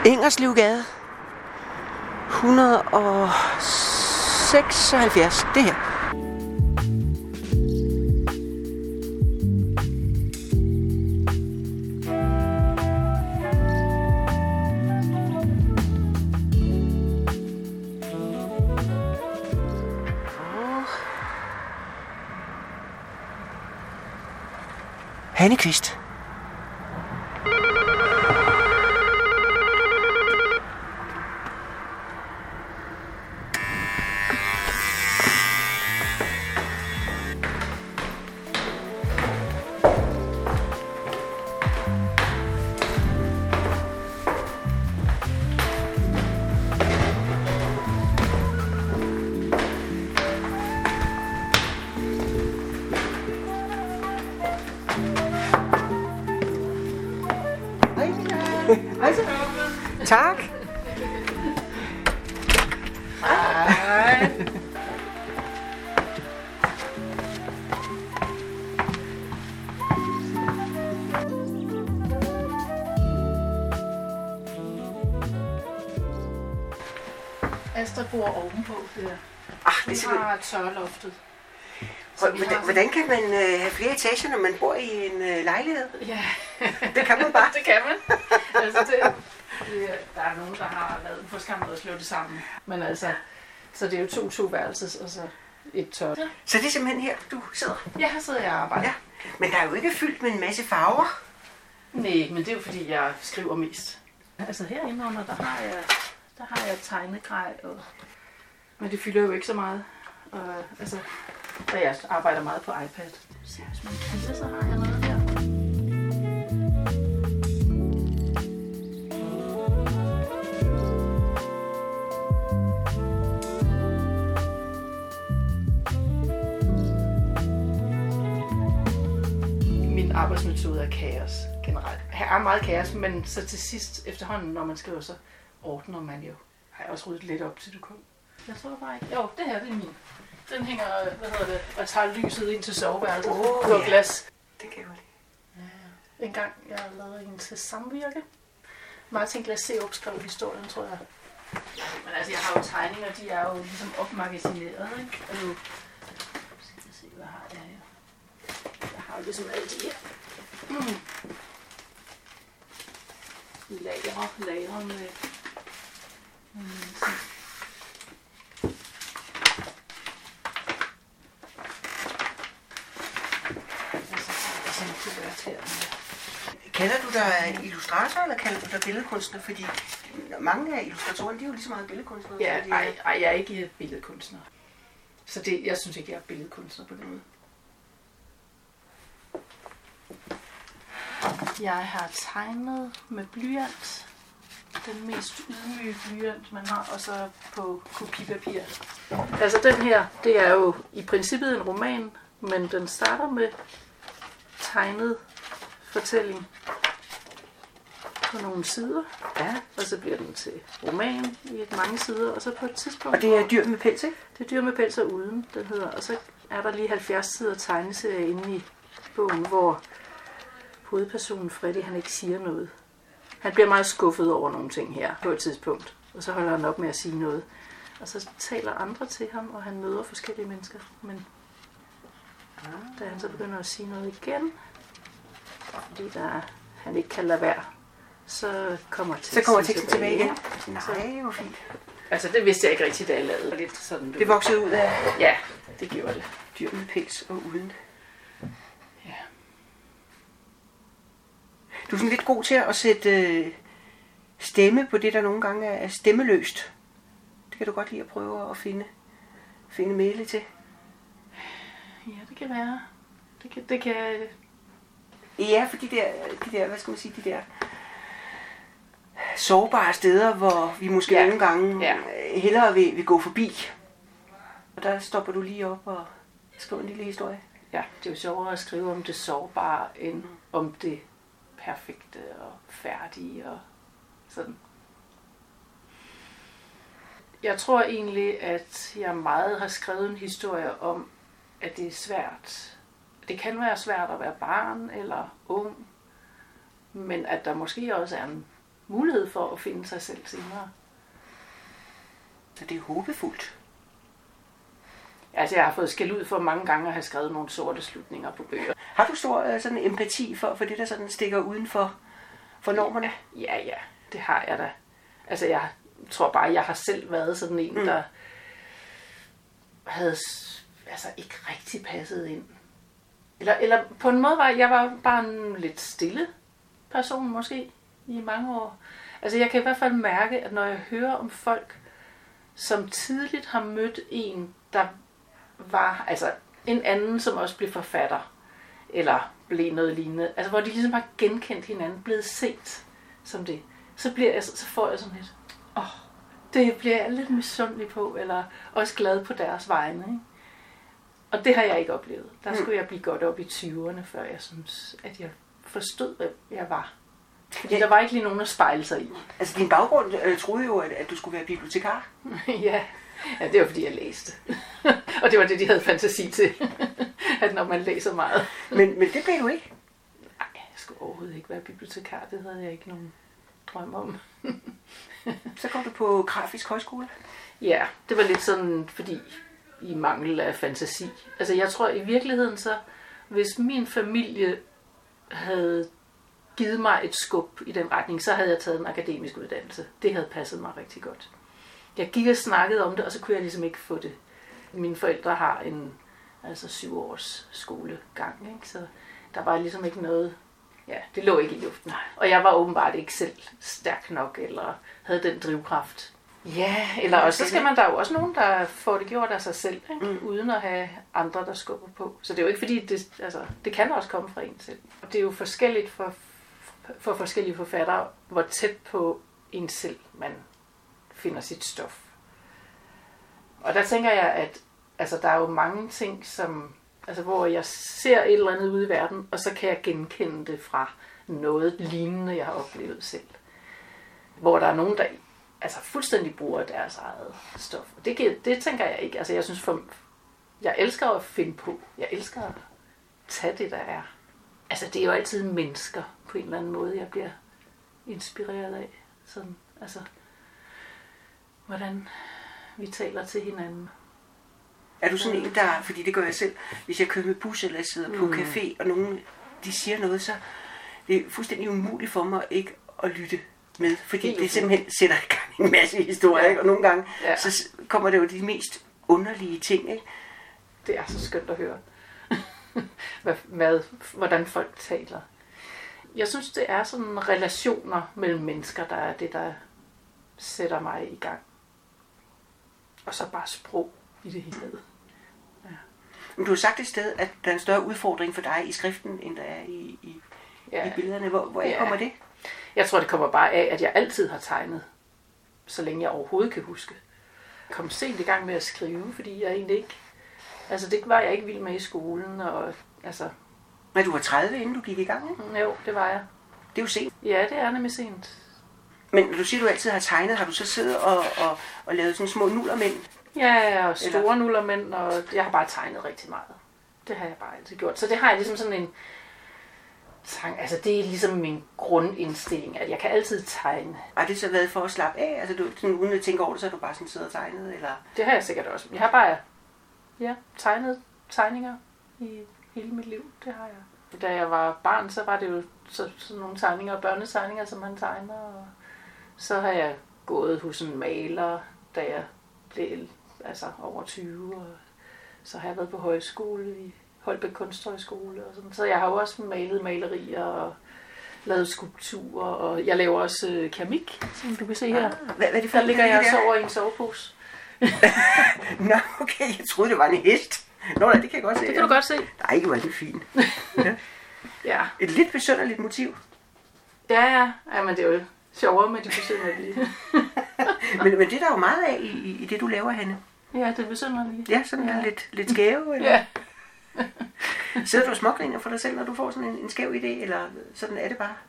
Ingerslevgade 176, det her. Hannekvist. Tak. Hej. Astrid bor ovenpå her. Det er simpelthen... har tørloftet. Hvordan kan man have flere etager, når man bor i en lejlighed? Ja, Det kan man bare. det kan man. Altså, der er nogen, der har lavet en forskammet og slået det sammen. Men altså, så det er jo to værelses og så et tør. Så det er simpelthen her, du sidder? Ja, her sidder jeg og arbejder. Ja. Men der er jo ikke fyldt med en masse farver. Nej, men det er jo fordi, jeg skriver mest. Altså herinde under, der har jeg tegnegrej, men det fylder jo ikke så meget. Og jeg arbejder meget på iPad. Så hvis man kan det, så har jeg noget her. Min arbejdsmetode er kaos generelt. Her er meget kaos, men så til sidst efterhånden, når man skriver, så ordner man jo. Har jeg også ryddet lidt op til du kom. Jeg tror bare ikke. Jo, det her det er min. Den hænger, og tager lyset ind til soveværelset på glas. Det kan jeg godt lide. Ja. En gang, jeg lavede en til Samvirke. Martin Glaserup skrev historien, tror jeg. Men altså, jeg har jo tegninger, de er jo ligesom opmagasineret, ikke? Og nu skal jeg se, hvad har jeg her? Jeg har jo ligesom alle de her. Lager med Kalder du dig illustrator, eller kalder du dig billedkunstner? Fordi mange af illustratorerne, de er jo lige så meget billedkunstnere. Ja, jeg er ikke billedkunstner. Så jeg synes ikke, jeg er billedkunstner på den måde. Jeg har tegnet med blyant. Den mest ydmyge blyant, man har, og så på kopipapir. Altså den her, det er jo i princippet en roman, men den starter med tegnet fortælling på nogle sider. Ja. Og så bliver den til roman i mange sider, og så på et tidspunkt... Og det er Dyr med pels, ikke? Det er Dyr med pels og uden, den hedder. Og så er der lige 70 sider tegneserie inde i bogen, hvor hovedpersonen Freddy, han ikke siger noget. Han bliver meget skuffet over nogle ting her på et tidspunkt, og så holder han op med at sige noget. Og så taler andre til ham, og han møder forskellige mennesker. Men da han så begynder at sige noget igen, fordi han ikke kan lade være, så kommer teksten tilbage igen. Nej, det var fint. Altså det vidste jeg ikke rigtigt, da jeg lavede lidt sådan. Det voksede ud af... Ja, det gjorde det. Dyr med pels og uden. Ja. Du er sådan lidt god til at sætte stemme på det, der nogle gange er stemmeløst. Det kan du godt lide at prøve at finde mæle til. Ja, det kan være. Det kan... Ja, for de der, hvad skal man sige, de der sårbare steder, hvor vi måske nogle gange hellere vil gå forbi. Og der stopper du lige op og skriver en lille historie. Ja, det er jo sjovere at skrive om det sårbare, end om det perfekte og færdige og sådan. Jeg tror egentlig, at jeg meget har skrevet en historie om, at det er svært. Det kan være svært at være barn eller ung, men at der måske også er en mulighed for at finde sig selv senere. Så det er håbefuldt. Altså, jeg har fået skæld ud for mange gange at have skrevet nogle sorte slutninger på bøger. Har du stor sådan empati for det, der sådan stikker uden for normerne? Ja, det har jeg da. Altså, jeg tror bare, jeg har selv været sådan en, der havde ikke rigtig passet ind. Eller på en måde jeg var bare en lidt stille person måske i mange år. Altså, jeg kan i hvert fald mærke, at når jeg hører om folk, som tidligt har mødt en, der var, altså en anden, som også blev forfatter, eller blev noget lignende, altså hvor de ligesom har genkendt hinanden, blevet set som det, så får jeg sådan lidt, det bliver jeg lidt misundelig på, eller også glad på deres vegne, ikke? Og det har jeg ikke oplevet. Der skulle jeg blive godt op i 20'erne, før jeg synes, at jeg forstod, hvad jeg var. Fordi der var ikke lige nogen at spejle sig i. Altså din baggrund troede jo, at du skulle være bibliotekar. Ja, det var fordi jeg læste. Og det var det, de havde fantasi til. At når man læser meget. Men det blev du ikke? Nej, jeg skulle overhovedet ikke være bibliotekar. Det havde jeg ikke nogen drøm om. Så kom du på Grafisk Højskole? Ja, det var lidt sådan, fordi i mangel af fantasi. Altså jeg tror i virkeligheden så, hvis min familie havde givet mig et skub i den retning, så havde jeg taget en akademisk uddannelse. Det havde passet mig rigtig godt. Jeg gik og snakkede om det, og så kunne jeg ligesom ikke få det. Mine forældre har en 7 års skolegang, ikke? Så der var ligesom ikke noget, det lå ikke i luften. Og jeg var åbenbart ikke selv stærk nok, eller havde den drivkraft. Ja, eller også, så skal man, der er jo også nogen, der får det gjort af sig selv, ikke? Uden at have andre, der skubber på. Så det er jo ikke fordi, det kan også komme fra en selv. Og det er jo forskelligt for forskellige forfattere, hvor tæt på en selv man finder sit stof. Og der tænker jeg, at der er jo mange ting, som, hvor jeg ser et eller andet ude i verden, og så kan jeg genkende det fra noget lignende, jeg har oplevet selv. Hvor der er nogen, der fuldstændig bruger deres eget stof. Det tænker jeg ikke. Altså jeg synes, jeg elsker at finde på. Jeg elsker at tage det, der er. Altså det er jo altid mennesker på en eller anden måde, jeg bliver inspireret af. Sådan, hvordan vi taler til hinanden. Er du sådan en, der, fordi det gør jeg selv, hvis jeg kører med bus eller sidder på café, og nogen de siger noget, så det er fuldstændig umuligt for mig ikke at lytte med, fordi det simpelthen sætter i gang en masse historier, ikke? Og nogle gange så kommer det jo de mest underlige ting, ikke? Det er så skønt at høre, hvordan folk taler. Jeg synes, det er sådan relationer mellem mennesker, der er det, der sætter mig i gang. Og så bare sprog i det hele. Ja. Men du har sagt et sted, at der er en større udfordring for dig i skriften, end der er i billederne. Hvor kommer det? Jeg tror, det kommer bare af, at jeg altid har tegnet, så længe jeg overhovedet kan huske. Jeg kom sent i gang med at skrive, fordi jeg egentlig ikke... det var jeg ikke vild med i skolen, og Men du var 30, inden du gik i gang, ikke? Jo, det var jeg. Det er jo sent. Ja, det er nemlig sent. Men når du siger, at du altid har tegnet, har du så siddet og lavet sådan små nullermænd? Ja, og store nullermænd, og jeg har bare tegnet rigtig meget. Det har jeg bare altid gjort. Så det har jeg ligesom sådan en sang. Det er ligesom min grundindstilling, at jeg kan altid tegne. Har det så været for at slappe af? Du, sådan, uden at tænke over det, så har du bare sådan siddet og tegnet? Eller? Det har jeg sikkert også. Jeg har bare tegnet tegninger i hele mit liv. Det har jeg. Da jeg var barn, så var det jo sådan nogle tegninger, børnetegninger, som man tegner. Og så har jeg gået hos en maler, da jeg blev over 20. Og så har jeg været på højskole i Holbæk Kunsthøjskole. Og sådan. Så jeg har jo også malet malerier og lavet skulpturer. Og jeg laver også keramik, som du kan se her. Hvad er det for? Der ligger jeg også over i en sovepose. Nå, okay. Jeg troede, det var en hest. Nå, det kan jeg godt se. Det kan du godt se. Nej, hvor er det fint. Ja. Et lidt besynderligt motiv. Ja, men det er jo sjovere med de besynderlige. men det er der jo meget af i det, du laver, Hanne. Ja, det er besynderlige. Ja, sådan lidt skæve. Eller? Ja. Sidder du og smågriner for dig selv, når du får sådan en skæv idé, eller sådan er det bare?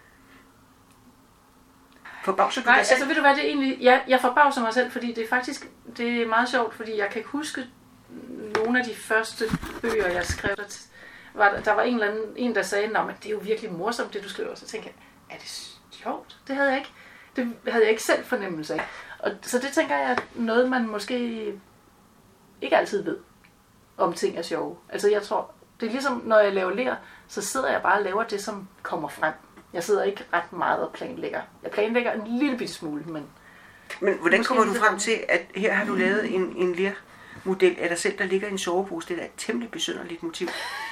Forbavser du dig selv? ved du hvad, det er egentlig... Jeg forbavser mig selv, fordi det er faktisk... Det er meget sjovt, fordi jeg kan ikke huske nogle af de første bøger, jeg skrev. Der var en, der sagde, at det er jo virkelig morsomt, det du skriver. Så tænkte jeg, er det sjovt. Det havde jeg ikke selv fornemmelse af. Og så det tænker jeg er noget, man måske ikke altid ved, om ting er sjove. Altså jeg tror, det er ligesom, når jeg laver ler, så sidder jeg bare og laver det, som kommer frem. Jeg sidder ikke ret meget og planlægger. Jeg planlægger en lille bitte smule, men hvordan kommer du frem til, at her har du lavet en lermodel af dig selv, der ligger i en sovepose? Det er da et temmelig besynderligt motiv.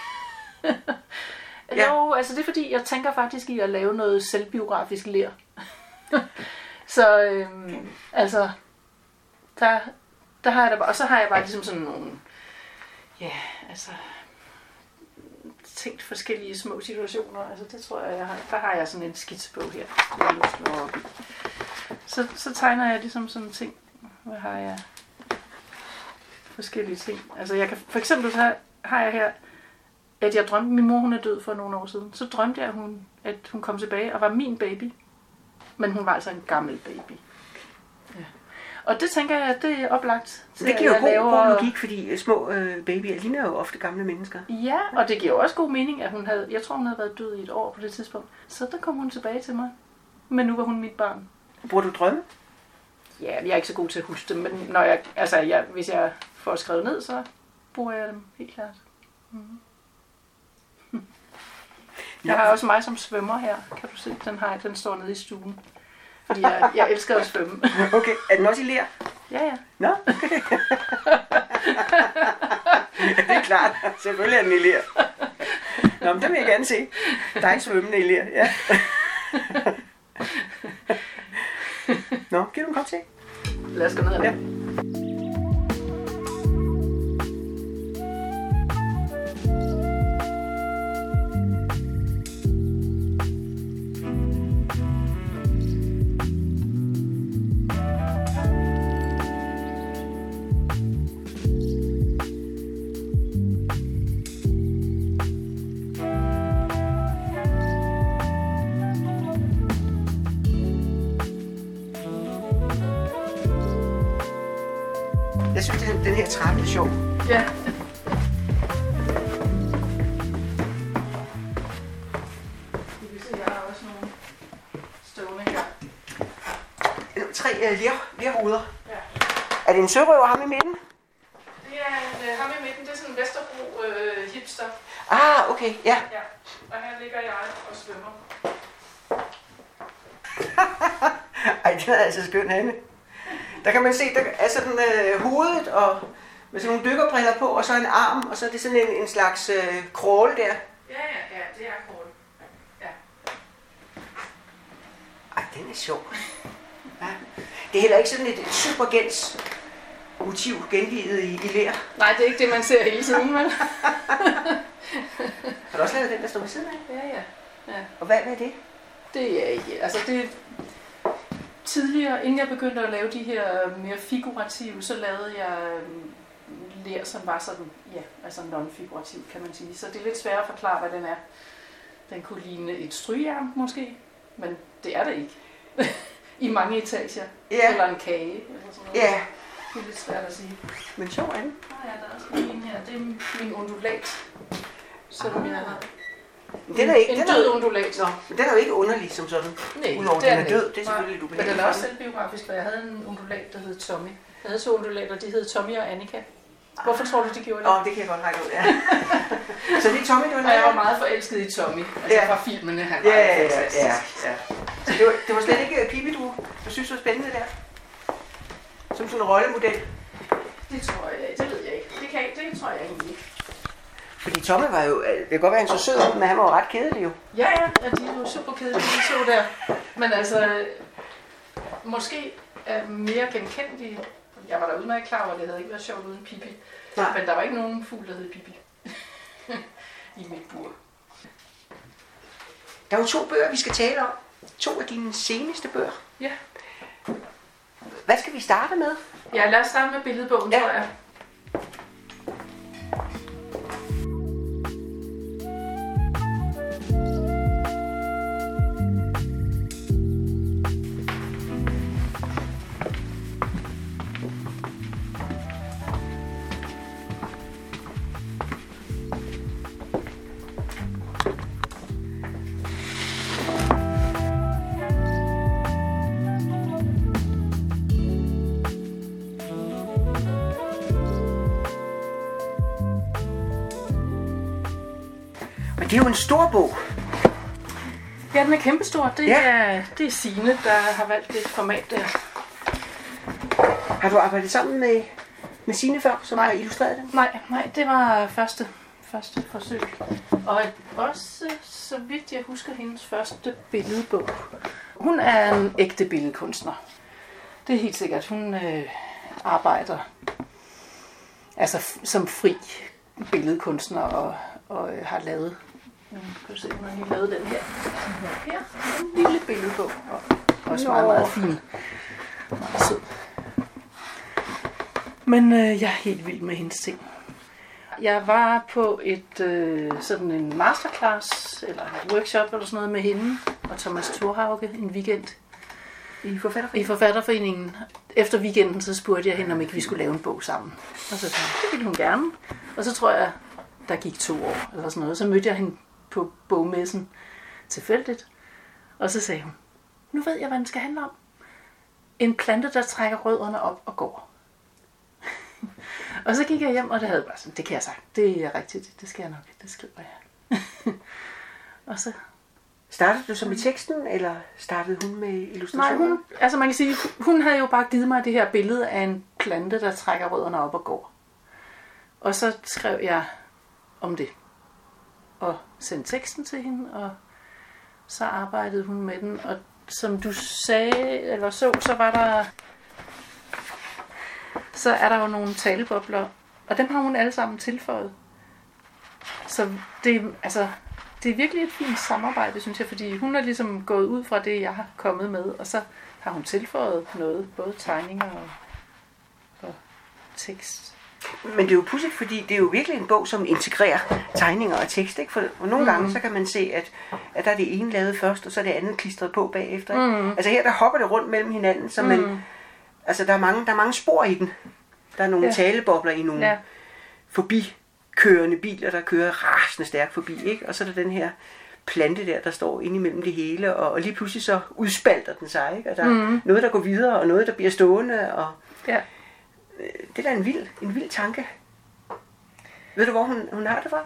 Ja. Jo, altså det er fordi, jeg tænker faktisk i at lave noget selvbiografisk ler. Så altså, der har jeg da bare, og så har jeg bare ligesom sådan nogle, ja, altså, tænkt forskellige små situationer. Altså det tror jeg har, der har jeg sådan en skitsebog her. Så tegner jeg ligesom sådan ting. Hvad har jeg? Forskellige ting. Altså jeg kan, for eksempel så har jeg her, at jeg drømte, min mor hun er død for nogle år siden. Så drømte jeg, at hun kom tilbage og var min baby. Men hun var altså en gammel baby. Ja. Og det tænker jeg, det er oplagt. Det giver jo god logik, fordi små babyer ligner jo ofte gamle mennesker. Ja, og det giver også god mening, at jeg tror hun havde været død i et år på det tidspunkt. Så der kom hun tilbage til mig. Men nu var hun mit barn. Bruger du drømme? Ja, jeg er ikke så god til at huske dem, men hvis jeg får skrevet ned, så bruger jeg dem helt klart. Mm-hmm. Jeg har også mig som svømmer her, kan du se. Den står nede i stuen. Fordi jeg elsker at svømme. Okay, er den også i ler? Ja. Nå, okay. Ja, det er klart. Selvfølgelig er den i ler. Nå, men det vil jeg gerne se. Dig svømmende i ler, ja. Nå, giv du en kop te? Lad os gå ned ad det. Jeg synes, den her trappe er sjov. Ja. Du kan se, jeg har også nogle stående her. 3 lerruder. Ja. Er det en sørøver, ham i midten? Det er ham i midten, det er sådan en Vesterbro hipster. Ah, okay, ja. Ja. Og her ligger jeg og svømmer. Ej, det er altså skønt, Hanne. Der kan man se, der er sådan hovedet og med sådan nogle dykkerbriller på, og så en arm, og så er det sådan en slags crawl der. Ja, det er crawl. Ja. Ej, den er sjov. Ja. Det er heller ikke sådan et supergens motiv gengivet i ler. Nej, det er ikke det, man ser hele tiden, vel? Har du også lavet den, der står ved siden af? Ja. Og hvad er det? Det er ikke, altså det tidligere, inden jeg begyndte at lave de her mere figurative, så lavede jeg ler, som var sådan, ja, altså non-figurativ, kan man sige. Så det er lidt svært at forklare, hvad den er. Den kunne ligne et strygejern måske, men det er det ikke. I mange etager. Ja. Eller en kage, eller sådan noget. Ja. Det er lidt svært at sige. Men sjov er den. Ja, der er også en her. Det er min undulat, som jeg har. Den er ikke, en død undulat. Nå, men den er jo ikke underlig som sådan. Nej, udover det er den er død, det er nej. selvfølgelig lidt Men ubehageligt. den er også selvbiografisk, for jeg havde en undulat, der hed Tommy. Jeg havde 2 undulater, de hed Tommy og Annika. Hvorfor tror du, de gjorde det? Det kan jeg godt regne ud, ja. Så det er Tommy, du har Og jeg var meget forelsket i Tommy, altså fra filmene, han var fantastisk. Ja. Så det var slet ikke Pippi, du synes var spændende der? Som sådan en rollemodel? Det tror jeg, det ved jeg ikke. Det tror jeg egentlig ikke. Fordi Tommy var jo, det kan godt være, han så sød ud, men han var jo ret kedelig jo. Ja, de er jo super kedelige, de 2 der. Men altså, måske er mere genkendelige. Jeg var da udmærket klar over, at det havde ikke været sjovt uden Pippi. Nej. Men der var ikke nogen fugl, der hed Pippi i mit bur. Der er jo 2 bøger, vi skal tale om. 2 af dine seneste bøger. Ja. Hvad skal vi starte med? Ja, lad os starte med billedbogen, tror jeg. Og det er jo en stor bog. Ja, den er kæmpestor. Det er Signe, der har valgt det format der. Har du arbejdet sammen med Signe før, som har illustreret den? Nej, det var første forsøg. Og også, så vidt jeg husker, hendes første billedbog. Hun er en ægte billedkunstner. Det er helt sikkert. Hun arbejder altså som fri billedkunstner og har lavet. Kan du se, hun har lige lavet den her. Her, en lille billedbog. Og også meget, meget fin. Meget sød. Men jeg er helt vild med hendes ting. Jeg var på sådan en masterclass, eller et workshop eller sådan noget med hende og Thomas Thorhauge en weekend. I Forfatterforeningen. Efter weekenden så spurgte jeg hende, om ikke vi skulle lave en bog sammen. Og så sagde hun, det ville hun gerne. Og så tror jeg, der gik 2 år eller sådan noget. Så mødte jeg hende på bogmessen tilfældigt. Og så sagde hun, nu ved jeg, hvad den skal handle om. En plante, der trækker rødderne op og går. Og så gik jeg hjem, og det havde bare sådan, det kan jeg sagt. Det er rigtigt, det skal jeg nok, det skriver jeg. Og så... Startede du så med teksten, eller startede hun med illustrationer? Nej, altså man kan sige, hun havde jo bare givet mig det her billede af en plante, der trækker rødderne op og går. Og så skrev jeg om det. Og sendte teksten til hende, og så arbejdede hun med den. Og som du sagde, eller så var der... Så er der jo nogle talebobler, og dem har hun alle sammen tilføjet. Så det er virkelig et fint samarbejde, synes jeg, fordi hun er ligesom gået ud fra det, jeg har kommet med, og så har hun tilføjet noget, både tegninger og tekst. Men det er jo pudsigt, fordi det er jo virkelig en bog, som integrerer tegninger og tekst, ikke? For nogle gange, så kan man se, at der er det ene lavet først, og så er det andet klistret på bagefter. Ikke? Altså her, der hopper det rundt mellem hinanden, så man... Altså, der er mange spor i den. Der er nogle talebobler i nogle forbikørende biler, der kører rasende stærkt forbi, ikke? Og så er der den her plante der står inde imellem det hele, og lige pludselig så udspalter den sig, ikke? Og der er noget, der går videre, og noget, der bliver stående, og det er da en vild tanke. Ved du, hvor hun har det fra?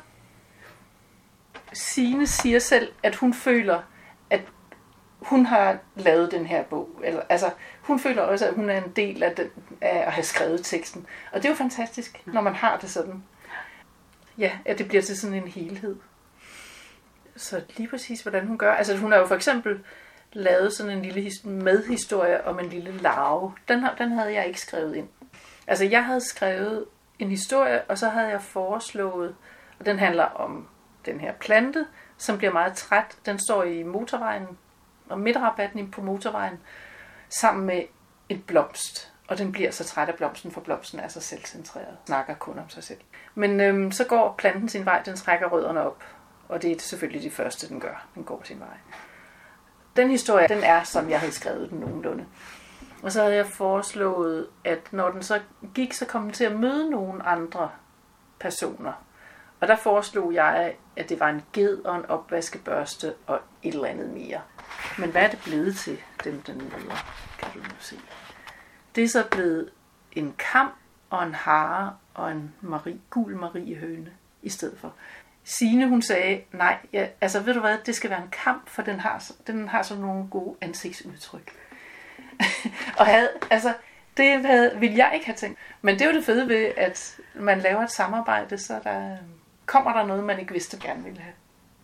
Signe siger selv, at hun føler, at hun har lavet den her bog. Altså, hun føler også, at hun er en del af at have skrevet teksten. Og det er jo fantastisk, når man har det sådan. Ja, at det bliver til sådan en helhed. Så lige præcis, hvordan hun gør. Altså, hun har jo for eksempel lavet sådan en lille medhistorie om en lille larve. Den havde jeg ikke skrevet ind. Altså, jeg havde skrevet en historie, og så havde jeg foreslået, og den handler om den her plante, som bliver meget træt. Den står i motorvejen, og midtrabatten på motorvejen, sammen med et blomst. Og den bliver så træt af blomsten, for blomsten er så selvcentreret. Snakker kun om sig selv. Men så går planten sin vej, den trækker rødderne op. Og det er selvfølgelig det første, den gør. Den går sin vej. Den historie, den er, som jeg havde skrevet den nogenlunde. Og så havde jeg foreslået, at når den så gik, så kom den til at møde nogle andre personer. Og der foreslog jeg, at det var en ged og en opvaskebørste og et eller andet mere. Men hvad er det blevet til, dem den møder, kan du nu se. Det er så blevet en kam og en hare og en gul mariehøne i stedet for. Signe, hun sagde, nej, altså ved du hvad, det skal være en kam, for den har sådan nogle gode ansigtsudtryk. Og det ville jeg ikke have tænkt. Men det er jo det fede ved, at man laver et samarbejde, så kommer der noget, man ikke vidste, gerne ville have.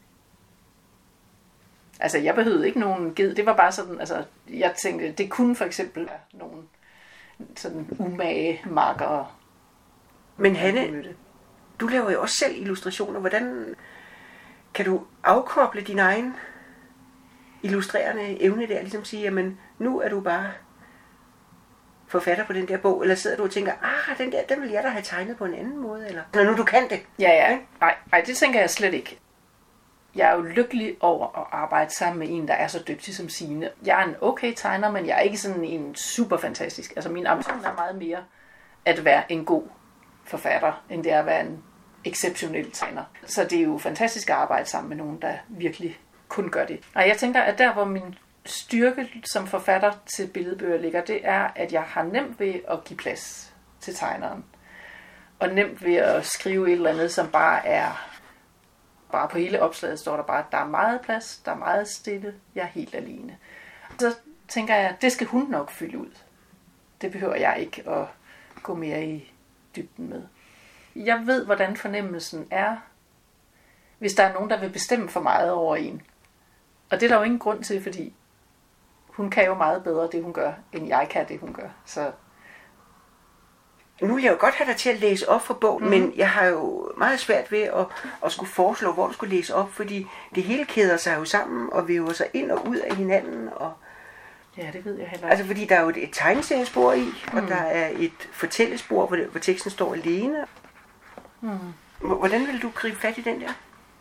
Altså, jeg behøvede ikke nogen ged. Det var bare sådan, altså, jeg tænkte, det kunne for eksempel være nogen sådan umage markere. Men Hanne, du laver jo også selv illustrationer. Hvordan kan du afkoble din egen illustrerende evne der? Ligesom sige, jamen, nu er du bare forfatter på den der bog, eller sidder du og tænker, den vil jeg da have tegnet på en anden måde, eller når nu du kan det. Ja. Nej, det tænker jeg slet ikke. Jeg er jo lykkelig over at arbejde sammen med en, der er så dygtig som Signe. Jeg er en okay tegner, men jeg er ikke sådan en super fantastisk. Altså min ambition er meget mere at være en god forfatter, end det er at være en exceptionel tegner. Så det er jo fantastisk at arbejde sammen med nogen, der virkelig kun gør det. Og jeg tænker, at der hvor min styrke som forfatter til billedbøger ligger, det er, at jeg har nemt ved at give plads til tegneren. Og nemt ved at skrive et eller andet, som bare er bare på hele opslaget står der bare, at der er meget plads, der er meget stille, jeg er helt alene. Så tænker jeg, at det skal hun nok fylde ud. Det behøver jeg ikke at gå mere i dybden med. Jeg ved, hvordan fornemmelsen er, hvis der er nogen, der vil bestemme for meget over en. Og det er der jo ingen grund til, fordi hun kan jo meget bedre det, hun gør, end jeg kan det, hun gør. Så nu vil jeg jo godt have dig til at læse op fra bogen, men jeg har jo meget svært ved at skulle foreslå, hvor du skulle læse op, fordi det hele kæder sig jo sammen og væver sig ind og ud af hinanden. Og ja, det ved jeg heller ikke. Altså fordi der er jo et tegneseriespor i, og der er et fortællespor, hvor teksten står alene. Hvordan vil du gribe fat i den der?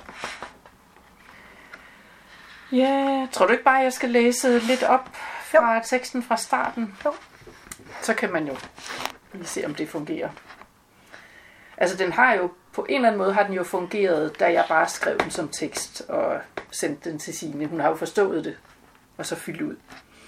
Ja, tror du ikke bare, jeg skal læse lidt op fra teksten fra starten? Jo. Så kan man jo lige se, om det fungerer. Altså den har jo, på en eller anden måde har den jo fungeret, da jeg bare skrev den som tekst og sendte den til Signe. Hun har jo forstået det, og så fyldt ud.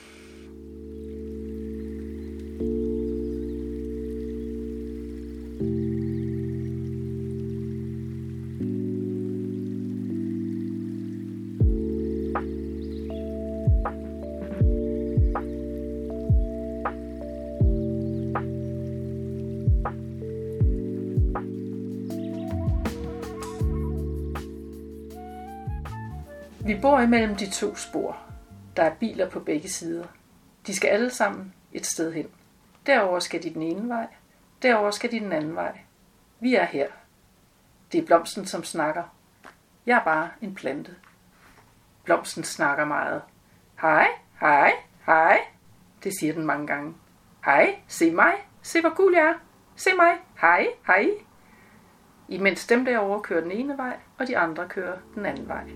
Vi bor imellem de to spor. Der er biler på begge sider. De skal alle sammen et sted hen. Derover skal de den ene vej. Derover skal de den anden vej. Vi er her. Det er blomsten, som snakker. Jeg er bare en plante. Blomsten snakker meget. Hej, hej, hej. Det siger den mange gange. Hej, se mig. Se hvor gul jeg er. Se mig. Hej, hej. Imens dem derovre kører den ene vej, og de andre kører den anden vej.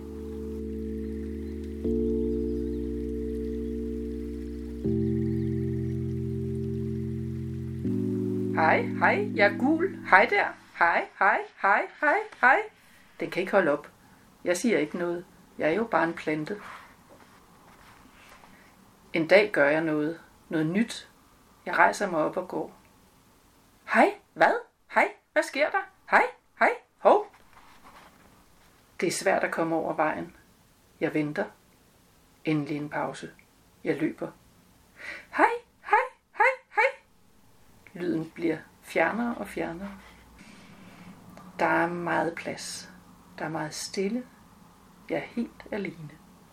Hej, hej, jeg er gul. Hej der. Hej, hej, hej, hej, hej. Den kan ikke holde op. Jeg siger ikke noget. Jeg er jo bare en plante. En dag gør jeg noget. Noget nyt. Jeg rejser mig op og går. Hej, hvad? Hej, hvad sker der? Hej, hej, hov. Det er svært at komme over vejen. Jeg venter. Endelig en pause. Jeg løber. Hej, hej, hej, hej. Lyden bliver fjernere og fjernere. Der er meget plads. Der er meget stille. Jeg er helt alene.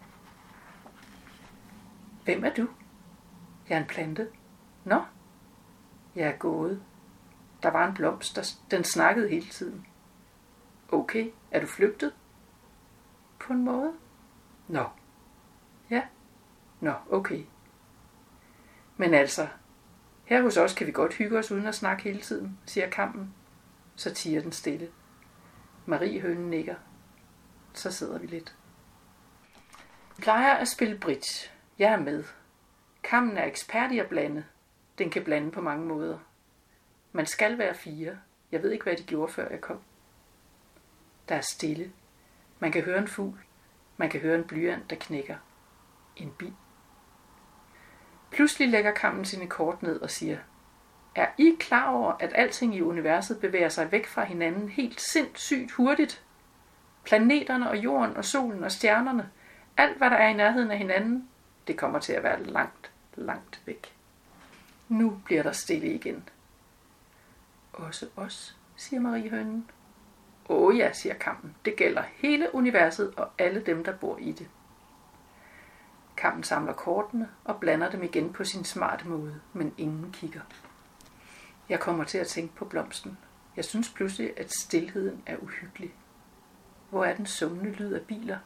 Hvem er du? Jeg er en plante. Nå? Jeg er gået. Der var en blomst, den snakkede hele tiden. Okay, er du flygtet? På en måde? Nå. Ja. Nå, okay. Men altså, her hos os kan vi godt hygge os uden at snakke hele tiden, siger kammen. Så tiger den stille. Mariehønen nikker. Så sidder vi lidt. Jeg plejer at spille bridge. Jeg er med. Kammen er ekspert i at blande. Den kan blande på mange måder. Man skal være 4. Jeg ved ikke, hvad de gjorde, før jeg kom. Der er stille. Man kan høre en fugl. Man kan høre en blyant, der knækker. En bi. Pludselig lægger kammen sine kort ned og siger: Er I klar over, at alting i universet bevæger sig væk fra hinanden helt sindssygt hurtigt? Planeterne og jorden og solen og stjernerne, alt hvad der er i nærheden af hinanden, det kommer til at være langt, langt væk. Nu bliver der stille igen. Også os, siger Mariehønen. Åh ja, siger kammen. Det gælder hele universet og alle dem, der bor i det. Kammen samler kortene og blander dem igen på sin smarte måde, men ingen kigger. Jeg kommer til at tænke på blomsten. Jeg synes pludselig, at stilheden er uhyggelig. Hvor er den summende lyd af biler?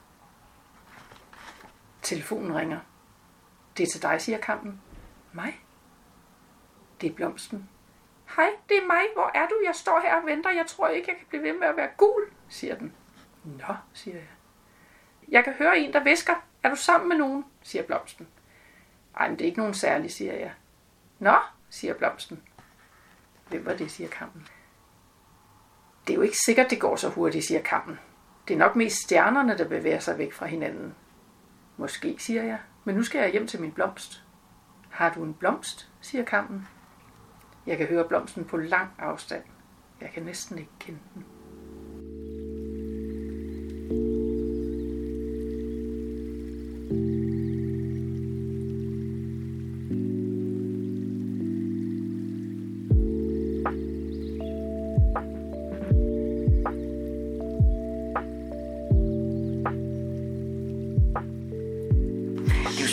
Telefonen ringer. Det er til dig, siger kammen. Mig? Det er blomsten. Hej, det er mig. Hvor er du? Jeg står her og venter. Jeg tror ikke, jeg kan blive ved med at være gul, siger den. Nå, siger jeg. Jeg kan høre en, der hvisker. Er du sammen med nogen? Siger blomsten. Ej, men det er ikke nogen særlig, siger jeg. Nå, siger blomsten. Hvem var det, siger kammen. Det er jo ikke sikkert, det går så hurtigt, siger kammen. Det er nok mest stjernerne, der bevæger sig væk fra hinanden. Måske, siger jeg, men nu skal jeg hjem til min blomst. Har du en blomst, siger kammen. Jeg kan høre blomsten på lang afstand. Jeg kan næsten ikke kende den.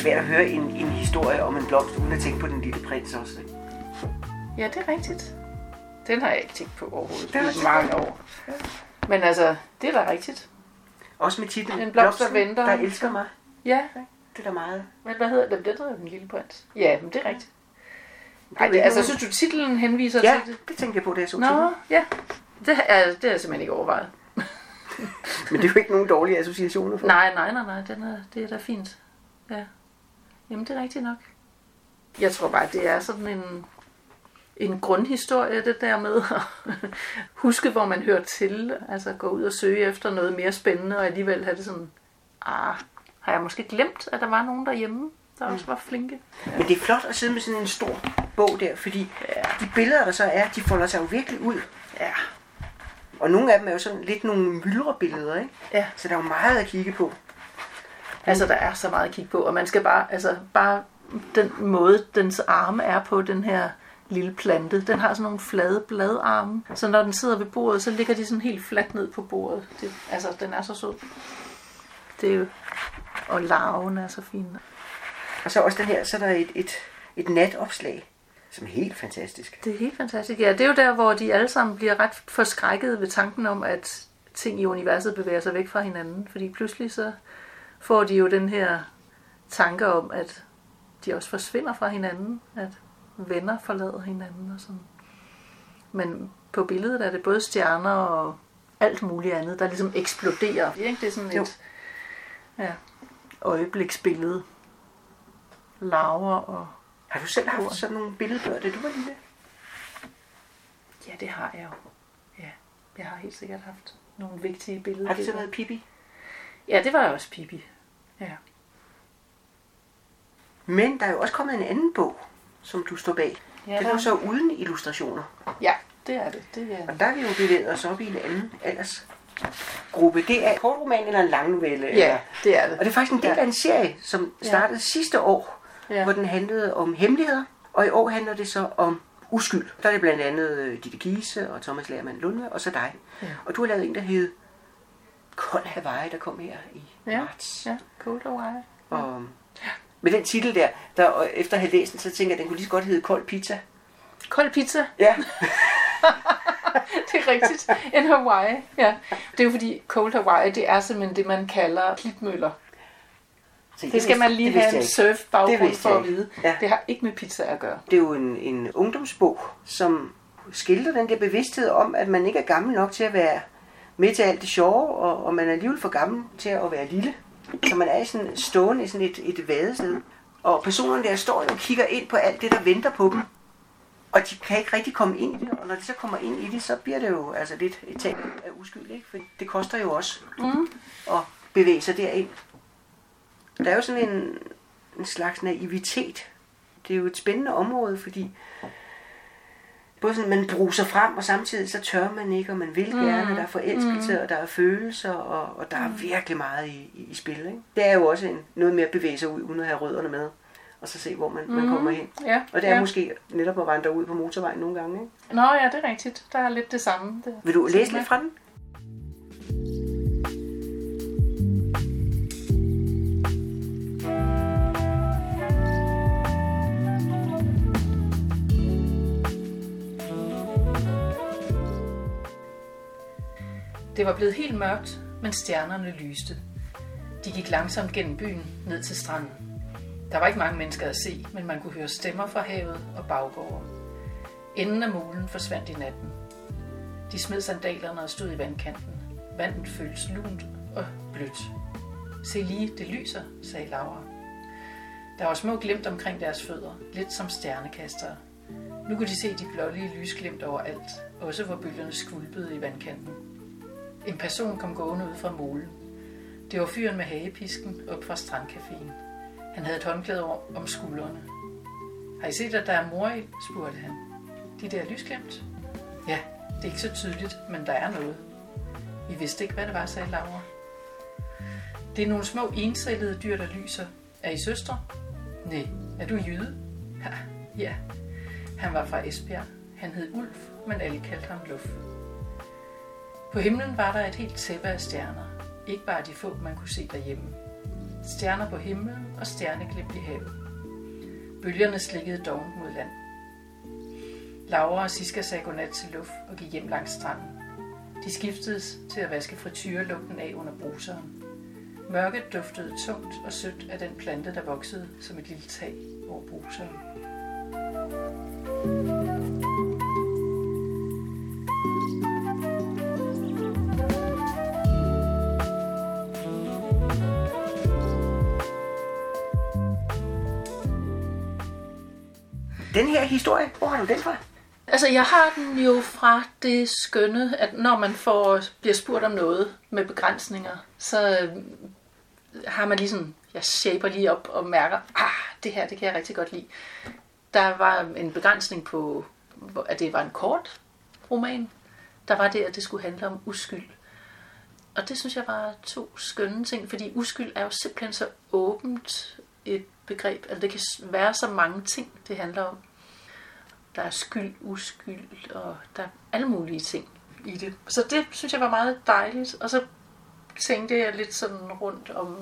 svært at høre en historie om en blomst, uden at tænke på Den Lille Prins også. Ikke? Ja, det er rigtigt. Den har jeg ikke tænkt på overhovedet. Det er i mange år. Ja. Men altså, det er da rigtigt. Også med titlen En blomst, der venter. Der elsker mig. Ja. Det er da meget. Men hvad hedder den? Den hedder Den Lille Prins. Ja, men det er rigtigt. Nej, det, altså, synes du titlen henviser til det? Ja, det tænkte jeg på, da jeg så titlen. Nå, ja. Det har jeg simpelthen ikke overvejet. Men det er jo ikke nogen dårlige associationer for. Nej. Det er da fint. Ja. Jamen, det er rigtigt nok. Jeg tror bare, det er sådan en grundhistorie, det der med at huske, hvor man hører til. Altså gå ud og søge efter noget mere spændende, og alligevel have det sådan, har jeg måske glemt, at der var nogen derhjemme, der også var flinke. Ja. Men det er flot at sidde med sådan en stor bog der, fordi de billeder, der så er, de folder sig jo virkelig ud. Ja. Og nogle af dem er jo sådan lidt nogle myldrebilleder, ikke? Ja. Så der er jo meget at kigge på. Altså, der er så meget at kigge på, og man skal bare den måde, dens arme er på, den her lille plante, den har sådan nogle flade bladarme, så når den sidder ved bordet, så ligger de sådan helt fladt ned på bordet. Den er så sød. Det er jo, og larven er så fin. Og så også den her, så er der et natopslag, som er helt fantastisk. Det er helt fantastisk, ja. Det er jo der, hvor de alle sammen bliver ret forskrækket ved tanken om, at ting i universet bevæger sig væk fra hinanden, fordi pludselig så får de jo den her tanke om, at de også forsvinder fra hinanden, at venner forlader hinanden og sådan. Men på billedet er det både stjerner og alt muligt andet, der ligesom eksploderer. Ikke? Det er sådan et øjebliksbillede. Larver og... Har du selv haft sådan nogle billedbøger, da du var lille? Ja, det har jeg jo. Ja, jeg har helt sikkert haft nogle vigtige billeder. Har det så været Pippi? Ja, det var også Pippi. Ja. Men der er jo også kommet en anden bog, som du står bag. Ja, det er jo så uden illustrationer. Ja, det er det. Og der er vi jo bevæget os op i en anden aldersgruppe. Det er en kortroman eller en lang novelle. Ja, det er det. Og det er faktisk en del af en serie, som startede sidste år, hvor den handlede om hemmeligheder. Og i år handler det så om uskyld. Der er det blandt andet Ditte Giese og Thomas Lagermann Lundve og så dig. Ja. Og du har lavet en, der hed Kold Hawaii, der kom her i marts. Ja, Cold Hawaii. Og med den titel der efter at have læst den, så tænker jeg, at den kunne lige så godt hedde Kold Pizza. Kold Pizza? Ja. Det er rigtigt. En Hawaii, ja. Det er jo fordi Cold Hawaii, det er simpelthen det, man kalder klitmøller. Det skal man lige have en surf-baggrund for at vide. Ja. Det har ikke med pizza at gøre. Det er jo en ungdomsbog, som skildrer den der bevidsthed om, at man ikke er gammel nok til at være med til alt det sjove, og man er alligevel for gammel til at være lille. Så man er stående i sådan et vadested. Og personerne der står jo og kigger ind på alt det, der venter på dem. Og de kan ikke rigtig komme ind i det, og når de så kommer ind i det, så bliver det jo altså lidt et tab af uskyld, ikke? For det koster jo også at bevæge sig derind. Der er jo sådan en slags naivitet. Det er jo et spændende område, fordi både sådan, man bruser frem, og samtidig så tør man ikke, og man vil gerne. Der er forelskelse, og der er følelser, og der er virkelig meget i spil. Ikke? Det er jo også noget med at bevæge sig ud, uden at have rødderne med, og så se, hvor man kommer hen. Ja, og det er måske netop at vandre ud på motorvejen nogle gange. Ikke? Nå ja, det er rigtigt. Der er lidt det samme. Vil du læse lidt fra den? Det var blevet helt mørkt, men stjernerne lyste. De gik langsomt gennem byen ned til stranden. Der var ikke mange mennesker at se, men man kunne høre stemmer fra havet og baggårde. Enden af molen forsvandt i natten. De smed sandalerne og stod i vandkanten. Vandet føltes lunt og blødt. Se lige, det lyser, sagde Laura. Der var små glimt omkring deres fødder, lidt som stjernekastere. Nu kunne de se de blålige lysglimt overalt, også hvor bølgerne skvulpede i vandkanten. En person kom gående ud fra molen. Det var fyren med hagepisken op fra strandcaféen. Han havde et håndklæde om skuldrene. Har I set, at der er mor i? Spurgte han. De der lysglimt? Ja, det er ikke så tydeligt, men der er noget. I vidste ikke, hvad det var, sagde Laura. Det er nogle små encellede dyr, der lyser. Er I søstre? Nej. Er du jyde? Ja. Han var fra Esbjerg. Han hed Ulf, men alle kaldte ham Luff. På himlen var der et helt tæppe af stjerner. Ikke bare de få, man kunne se derhjemme. Stjerner på himlen og stjerneglimt i havet. Bølgerne slikkede dovent mod land. Laura og Siska sagde godnat til Luff og gik hjem langs stranden. De skiftedes til at vaske frityrelugten af under bruseren. Mørket duftede tungt og sødt af den plante, der voksede som et lille tag over bruseren. Den her historie, hvor har du den fra? Altså, jeg har den jo fra det skønne, at når man bliver spurgt om noget med begrænsninger, så har man ligesom, jeg shaper lige op og mærker, det her, det kan jeg rigtig godt lide. Der var en begrænsning på, at det var en kort roman. Der var det, at det skulle handle om uskyld. Og det synes jeg var 2 skønne ting, fordi uskyld er jo simpelthen så åbent et begreb. Altså, det kan være så mange ting, det handler om. Der er skyld, uskyld, og der er alle mulige ting i det. Så det synes jeg var meget dejligt. Og så tænkte jeg lidt sådan rundt om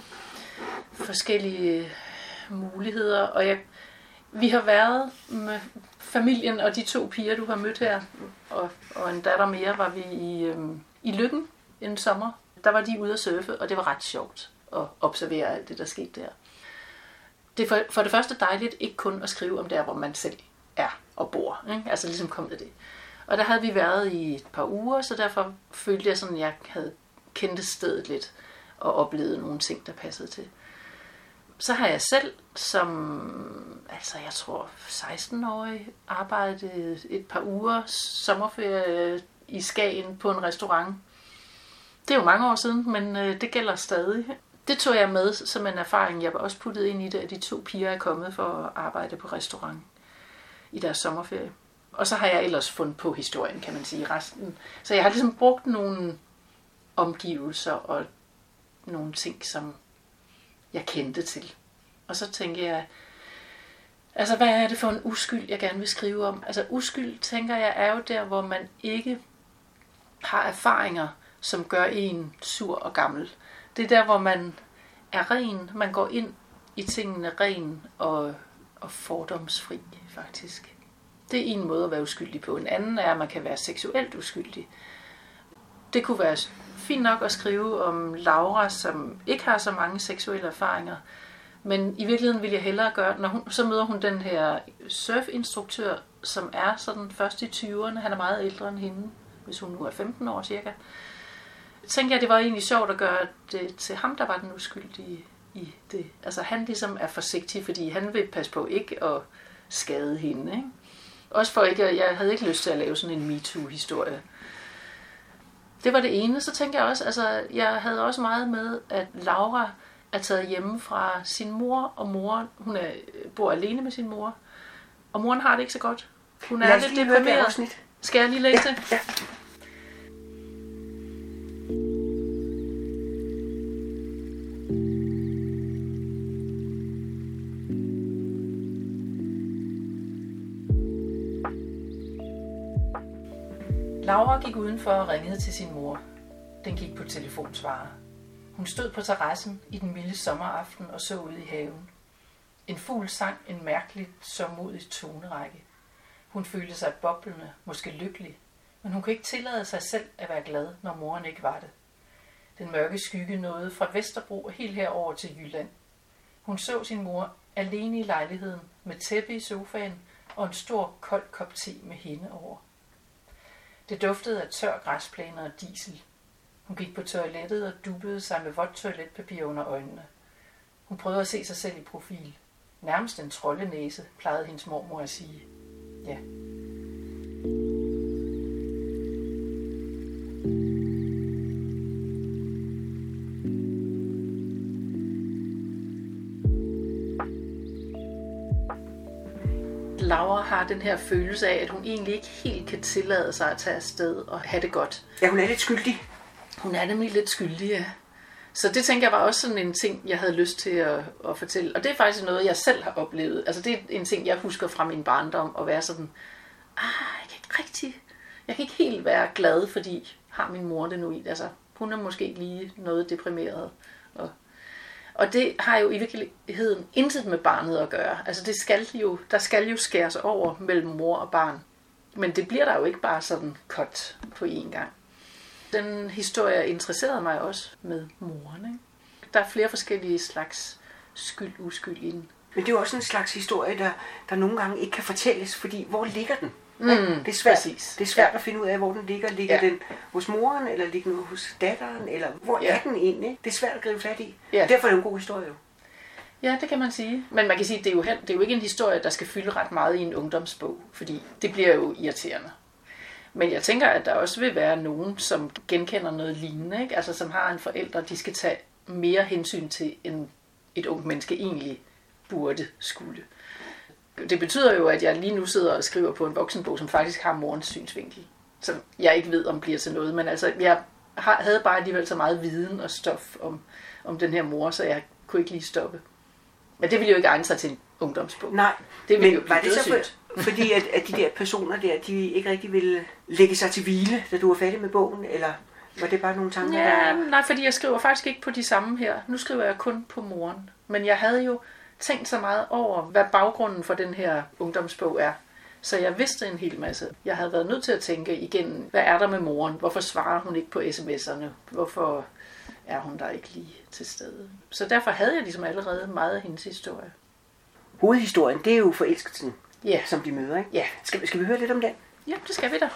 forskellige muligheder. Og vi har været med familien og de 2 piger, du har mødt her, og en datter mere, var vi i Løkken en sommer. Der var de ude at surfe, og det var ret sjovt at observere alt det, der skete der. Det er for det første dejligt ikke kun at skrive om der, hvor man selv er og bor. Ikke? Altså ligesom kom det. Og der havde vi været i et par uger, så derfor følte jeg sådan, at jeg havde kendt stedet lidt og oplevet nogle ting, der passede til. Så har jeg selv som, jeg tror 16-årig, arbejdet et par uger sommerferie i Skagen på en restaurant. Det er jo mange år siden, men det gælder stadig. Det tog jeg med som en erfaring, jeg var også puttet ind i det, at de 2 piger er kommet for at arbejde på restaurant i deres sommerferie. Og så har jeg ellers fundet på historien, kan man sige, resten. Så jeg har ligesom brugt nogle omgivelser og nogle ting, som jeg kendte til. Og så tænker jeg, altså hvad er det for en uskyld, jeg gerne vil skrive om? Altså uskyld, tænker jeg, er jo der, hvor man ikke har erfaringer, som gør en sur og gammel. Det er der, hvor man er ren, man går ind i tingene ren og fordomsfri, faktisk. Det er en måde at være uskyldig på. En anden er, at man kan være seksuelt uskyldig. Det kunne være fint nok at skrive om Laura, som ikke har så mange seksuelle erfaringer, men i virkeligheden vil jeg hellere gøre, så møder hun den her surfinstruktør, som er sådan først i 20'erne. Han er meget ældre end hende, hvis hun nu er 15 år cirka. Tænkte jeg, det var egentlig sjovt at gøre det til ham, der var den uskyldige i det. Altså han ligesom er forsigtig, fordi han vil passe på ikke at skade hende. Ikke? Også for ikke, jeg havde ikke lyst til at lave sådan en MeToo-historie. Det var det ene. Så tænkte jeg også, altså jeg havde også meget med, at Laura er taget hjemme fra sin mor, og hun bor alene med sin mor. Og moren har det ikke så godt. Hun er lidt deprimeret. Skal jeg lige læse det? Ja. Laura gik udenfor og ringede til sin mor. Den gik på telefonsvarer. Hun stod på terrassen i den milde sommeraften og så ud i haven. En fugl sang en mærkeligt sørgmodig tonerække. Hun følte sig boblende, måske lykkelig, men hun kunne ikke tillade sig selv at være glad, når moren ikke var det. Den mørke skygge nåede fra Vesterbro og helt herover til Jylland. Hun så sin mor alene i lejligheden med tæppe i sofaen og en stor kold kop te med hende over. Det duftede af tør græsplæner og diesel. Hun gik på toilettet og dubbede sig med vådt toiletpapir under øjnene. Hun prøvede at se sig selv i profil. Nærmest en troldenæse, plejede hendes mormor at sige. Ja. Laura har den her følelse af, at hun egentlig ikke helt kan tillade sig at tage afsted og have det godt. Ja, hun er lidt skyldig. Hun er nemlig lidt skyldig, ja. Så det tænker jeg var også sådan en ting, jeg havde lyst til at fortælle. Og det er faktisk noget, jeg selv har oplevet. Altså det er en ting, jeg husker fra min barndom, at være sådan, jeg kan ikke helt være glad, fordi har min mor det nu i. Altså hun er måske lige noget deprimeret. Og det har jo i virkeligheden intet med barnet at gøre. Altså der skal jo skæres over mellem mor og barn. Men det bliver der jo ikke bare sådan cut på én gang. Den historie interesserede mig også med moren. Ikke? Der er flere forskellige slags skyld-uskyld i den. Men det er jo også en slags historie, der nogle gange ikke kan fortælles, fordi hvor ligger den? Det er svært, præcis. det er svært at finde ud af, hvor den ligger. Ligger den hos moren, eller ligger den hos datteren, eller hvor er den egentlig? Det er svært at gribe fat i. Ja. Derfor er det en god historie jo. Ja, det kan man sige. Men man kan sige, at det er jo ikke en historie, der skal fylde ret meget i en ungdomsbog, fordi det bliver jo irriterende. Men jeg tænker, at der også vil være nogen, som genkender noget lignende, ikke? Altså som har en forælder, de skal tage mere hensyn til, end et ungt menneske egentlig skulle. Det betyder jo, at jeg lige nu sidder og skriver på en voksenbog, som faktisk har morens synsvinkel, som jeg ikke ved, om bliver til noget. Men altså, jeg havde bare alligevel så meget viden og stof om den her mor, så jeg kunne ikke lige stoppe. Men det ville jo ikke egne sig til en ungdomsbog. Nej, det men jo var det så fordi, at de der personer der, de ikke rigtig ville lægge sig til hvile, da du var færdig med bogen, eller var det bare nogle tanker? Ja, nej, fordi jeg skriver faktisk ikke på de samme her. Nu skriver jeg kun på moren. Men jeg havde jo tænkt så meget over, hvad baggrunden for den her ungdomsbog er. Så jeg vidste en hel masse. Jeg havde været nødt til at tænke igen, hvad er der med moren? Hvorfor svarer hun ikke på sms'erne? Hvorfor er hun der ikke lige til stede? Så derfor havde jeg ligesom allerede meget af hendes historie. Hovedhistorien, det er jo forelskelsen, som de møder, ikke? Ja. Skal vi høre lidt om den? Ja, det skal vi da.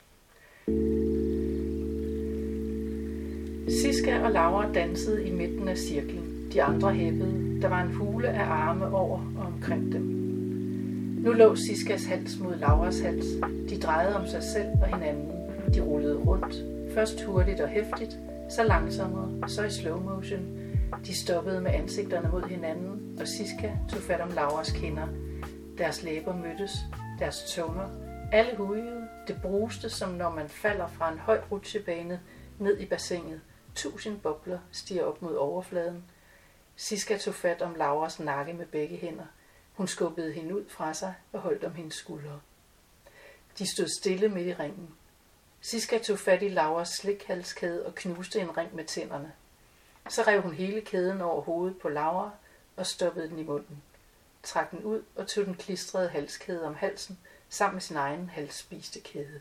Siska og Laura dansede i midten af cirklen. De andre hæppede. Der var en hule af arme over og omkring dem. Nu lå Siskas hals mod Lauras hals. De drejede om sig selv og hinanden. De rullede rundt. Først hurtigt og hæftigt, så langsommere, så i slow motion. De stoppede med ansigterne mod hinanden, og Siska tog fat om Lauras kinder. Deres læber mødtes, deres tunger. Alle hujede. Det bruste, som når man falder fra en høj rutsjebane ned i bassinet. 1000 bobler stiger op mod overfladen. Siska tog fat om Lauras nakke med begge hænder. Hun skubbede hende ud fra sig og holdt om hendes skuldre. De stod stille midt i ringen. Siska tog fat i Lauras slikhalskæde og knuste en ring med tænderne. Så rev hun hele kæden over hovedet på Laura og stoppede den i munden. Trak den ud og tog den klistrede halskæde om halsen sammen med sin egen halsspiste kæde.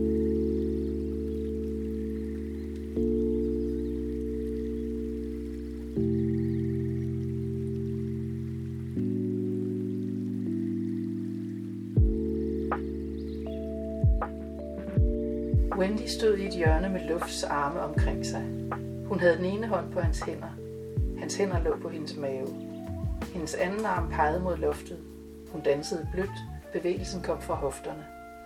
Wendy stod i et hjørne med Lufts arme omkring sig. Hun havde den ene hånd på hans hænder. Hans hænder lå på hendes mave. Hendes anden arm pegede mod loftet. Hun dansede blødt. Bevægelsen kom fra hofterne.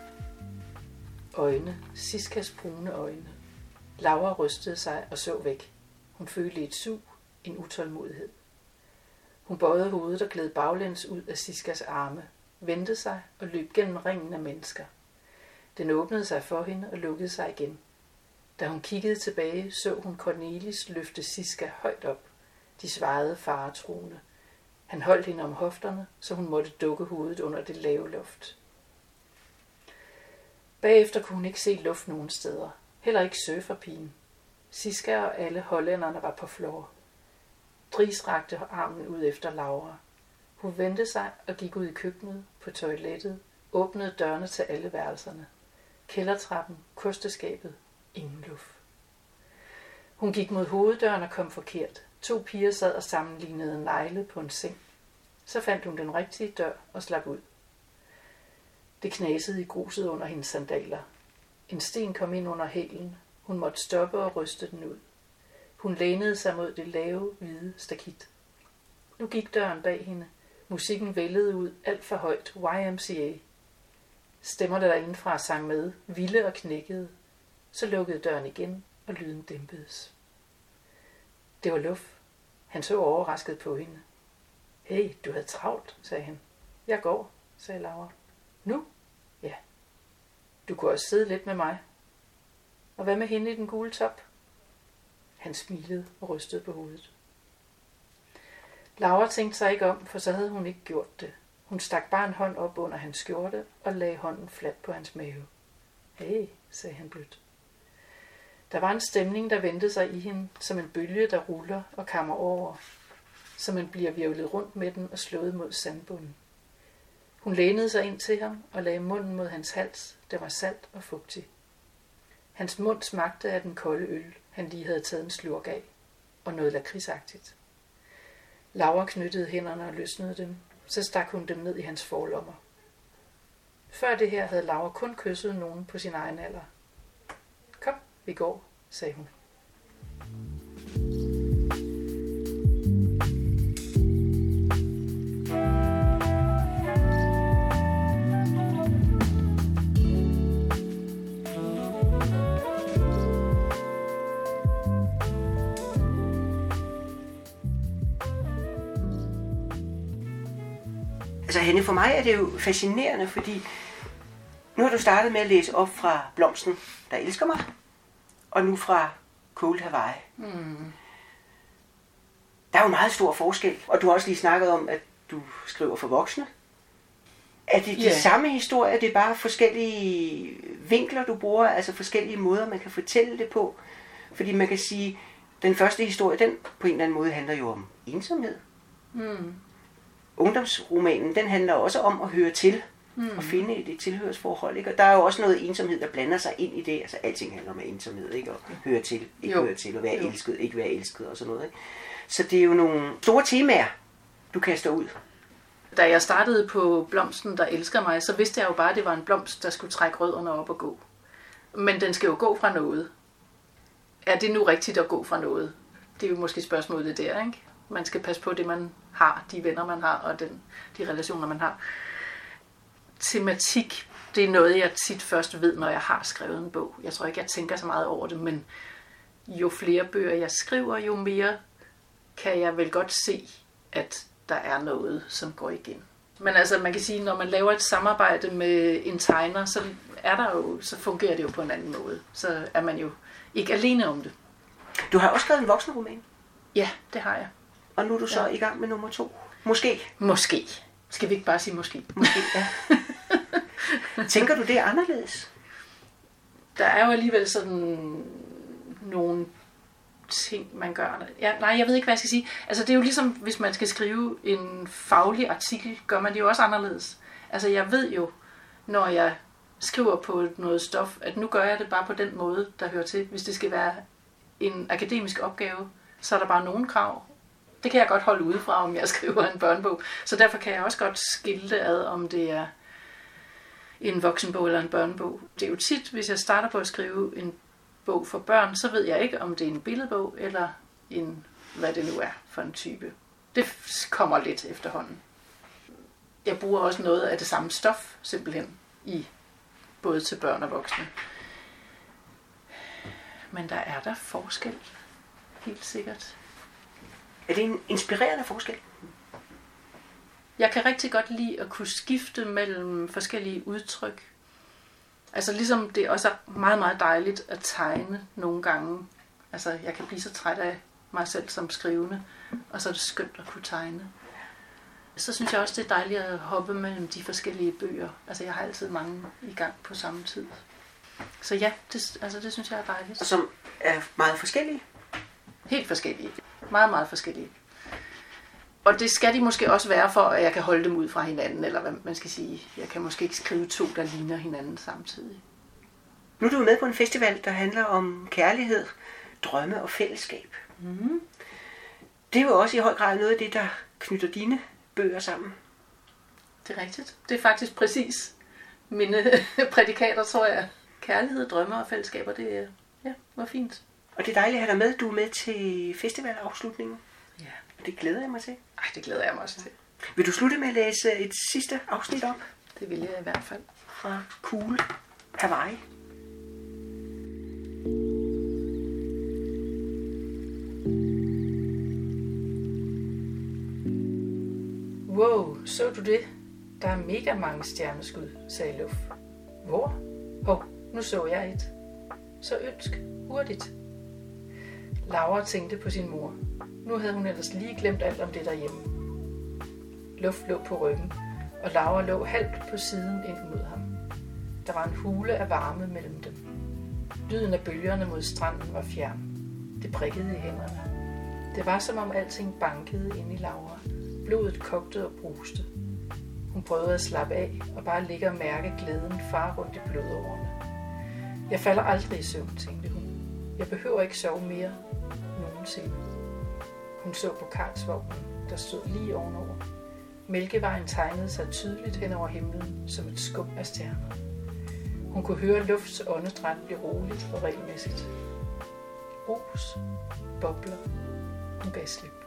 Øjne. Siskas brune øjne. Laura rystede sig og så væk. Hun følte et sug, en utålmodighed. Hun bøjede hovedet og gled baglæns ud af Siskas arme, vendte sig og løb gennem ringen af mennesker. Den åbnede sig for hende og lukkede sig igen. Da hun kiggede tilbage, så hun Cornelis løfte Siska højt op. De svarede faretruende. Han holdt hende om hofterne, så hun måtte dukke hovedet under det lave loft. Bagefter kunne hun ikke se luft nogen steder. Heller ikke surferpigen. Siska og alle hollænderne var på floor. Dries rakte armen ud efter Laura. Hun vendte sig og gik ud i køkkenet, på toilettet, åbnede dørene til alle værelserne. Kældertrappen, kosteskabet, ingen luft. Hun gik mod hoveddøren og kom forkert. 2 piger sad og sammenlignede negle på en seng. Så fandt hun den rigtige dør og slap ud. Det knasede i gruset under hendes sandaler. En sten kom ind under hælen. Hun måtte stoppe og ryste den ud. Hun lænede sig mod det lave, hvide stakit. Nu gik døren bag hende. Musikken vældede ud alt for højt. YMCA. Stemmerne derindefra sang med, vilde og knækkede. Så lukkede døren igen, og lyden dæmpedes. Det var Luff. Han så overrasket på hende. Hey, du havde travlt, sagde han. Jeg går, sagde Laura. Nu? Ja. Du kunne også sidde lidt med mig. Og hvad med hende i den gule top? Han smilede og rystede på hovedet. Laura tænkte sig ikke om, for så havde hun ikke gjort det. Hun stak bare en hånd op under hans skjorte og lagde hånden fladt på hans mave. Hey, sagde han blødt. Der var en stemning, der vendte sig i hende, som en bølge, der ruller og kammer over. så man bliver hvirvlet rundt med den og slået mod sandbunden. Hun lænede sig ind til ham og lagde munden mod hans hals, der var salt og fugtig. Hans mund smagte af den kolde øl, han lige havde taget en slurk af, og noget lakridsagtigt. Laura knyttede hænderne og løsnede dem, så stak hun dem ned i hans forlommer. Før det her havde Laura kun kysset nogen på sin egen alder. Kom, vi går, sagde hun. Altså Hanne, for mig er det jo fascinerende, fordi nu har du startet med at læse op fra Blomsten, der elsker mig, og nu fra Cold Hawaii. Der er jo meget stor forskel, og du har også lige snakket om, at du skriver for voksne. Er det de samme historier, det er bare forskellige vinkler, du bruger, altså forskellige måder, man kan fortælle det på? Fordi man kan sige, den første historie, den på en eller anden måde handler jo om ensomhed. Ungdomsromanen, den handler også om at høre til, og finde et tilhørsforhold, ikke? Og der er jo også noget ensomhed, der blander sig ind i det. Altså alting handler om ensomhed, ikke? Og høre til, ikke høre til, og være elsket, ikke være elsket og sådan noget, ikke? Så det er jo nogle store temaer, du kaster ud. Da jeg startede på Blomsten, der elsker mig, så vidste jeg jo bare, at det var en blomst, der skulle trække rødderne op og gå. Men den skal jo gå fra noget. Er det nu rigtigt at gå fra noget? Det er jo måske spørgsmålet der, ikke? Man skal passe på det, man har, de venner, man har, og de relationer, man har. Tematik, det er noget, jeg tit først ved, når jeg har skrevet en bog. Jeg tror ikke, jeg tænker så meget over det, men jo flere bøger jeg skriver, jo mere kan jeg vel godt se, at der er noget, som går igen. Men altså, man kan sige, når man laver et samarbejde med en tegner, så fungerer det jo på en anden måde. Så er man jo ikke alene om det. Du har også skrevet en voksenroman. Ja, det har jeg. Og nu er du så i gang med nummer 2. Måske. Måske. Skal vi ikke bare sige måske? Måske, ja. Tænker du, det er anderledes? Der er jo alligevel sådan nogle ting, man gør. Jeg ved ikke, hvad jeg skal sige. Altså, det er jo ligesom, hvis man skal skrive en faglig artikel, gør man det jo også anderledes. Altså, jeg ved jo, når jeg skriver på noget stof, at nu gør jeg det bare på den måde, der hører til. Hvis det skal være en akademisk opgave, så er der bare nogle krav. Det kan jeg godt holde udefra, om jeg skriver en børnebog. Så derfor kan jeg også godt skille det ad, om det er en voksenbog eller en børnebog. Det er jo tit, hvis jeg starter på at skrive en bog for børn, så ved jeg ikke, om det er en billedbog eller en, hvad det nu er for en type. Det kommer lidt efterhånden. Jeg bruger også noget af det samme stof, simpelthen, i både til børn og voksne. Men der er der forskel, helt sikkert. Er det en inspirerende forskel? Jeg kan rigtig godt lide at kunne skifte mellem forskellige udtryk. Altså ligesom det også er meget, meget dejligt at tegne nogle gange. Altså jeg kan blive så træt af mig selv som skrivende, og så er det skønt at kunne tegne. Så synes jeg også, det er dejligt at hoppe mellem de forskellige bøger. Altså jeg har altid mange i gang på samme tid. Så ja, det synes jeg er dejligt. Og som er meget forskellige? Helt forskellige. Meget, meget forskellige. Og det skal de måske også være, for at jeg kan holde dem ud fra hinanden, eller hvad man skal sige. Jeg kan måske ikke skrive 2, der ligner hinanden samtidig. Nu er du med på en festival, der handler om kærlighed, drømme og fællesskab. Mm-hmm. Det er jo også i høj grad noget af det, der knytter dine bøger sammen. Det er rigtigt. Det er faktisk præcis mine prædikater, tror jeg. Kærlighed, drømme og fællesskaber, det var fint. Og det er dejligt at have dig med. Du er med til festivalafslutningen. Ja. Det glæder jeg mig til. Ej, det glæder jeg mig også til. Vil du slutte med at læse et sidste afsnit op? Det vil jeg i hvert fald. Fra Cool Hawaii. Wow, så du det? Der er mega mange stjerneskud, sagde Luff. Hvor? Hov, nu så jeg et. Så ønsk, hurtigt. Laura tænkte på sin mor. Nu havde hun ellers lige glemt alt om det derhjemme. Luft lå på ryggen, og Laura lå halvt på siden ind mod ham. Der var en hule af varme mellem dem. Lyden af bølgerne mod stranden var fjern. Det prikkede i hænderne. Det var som om alting bankede inde i Laura. Blodet kogte og bruste. Hun prøvede at slappe af og bare ligge og mærke glæden far rundt i blodårene. Jeg falder aldrig i søvn, tænkte hun. Jeg behøver ikke sove mere nogensinde. Hun så på kartsvognen, der stod lige ovenover. Mælkevejen tegnede sig tydeligt hen over himlen som et skum af stjerner. Hun kunne høre lufts åndedræt blive roligt og regelmæssigt. Ros, bobler, hun gav slip.